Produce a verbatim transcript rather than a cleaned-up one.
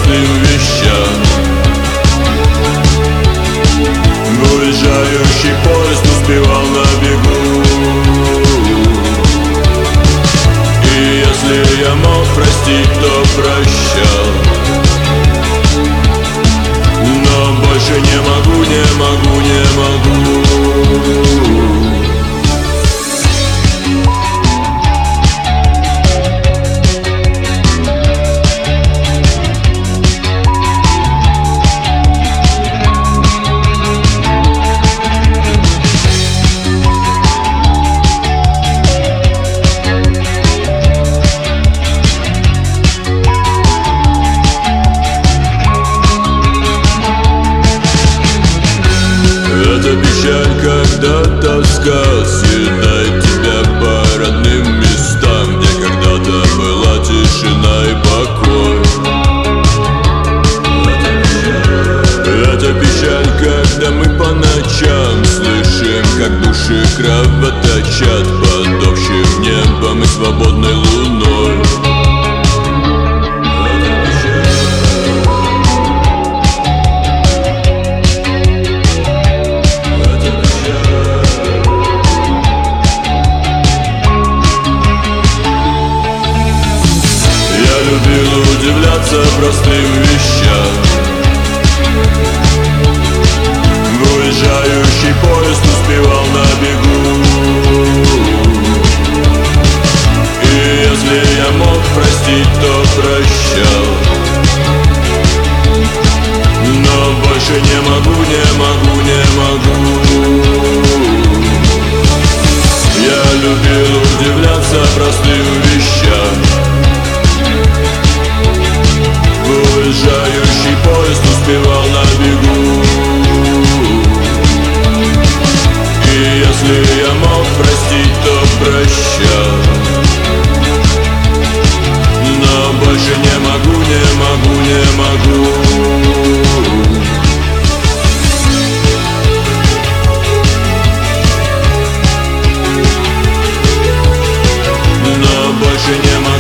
простым вещам. Уезжающий поезд успевал на бегу. И если я мог простить, то прощал. Но больше не могу, не могу, не могу. Печаль, когда тоска съедает тебя по родным местам, где когда-то была тишина и покой. Это печаль, когда мы по ночам слышим, как души кровоточат под общим небом и свободной луной. Любил удивляться простым вещам. Уезжающий поезд успевал на бегу. И если я мог простить, то прощал. Но больше не могу, не могу, не могу. Я любил удивляться простым вещам. Уезжающий поезд успевал на бегу. И если я мог простить, то прощал. Но больше не могу, не могу, не могу. Но больше не могу.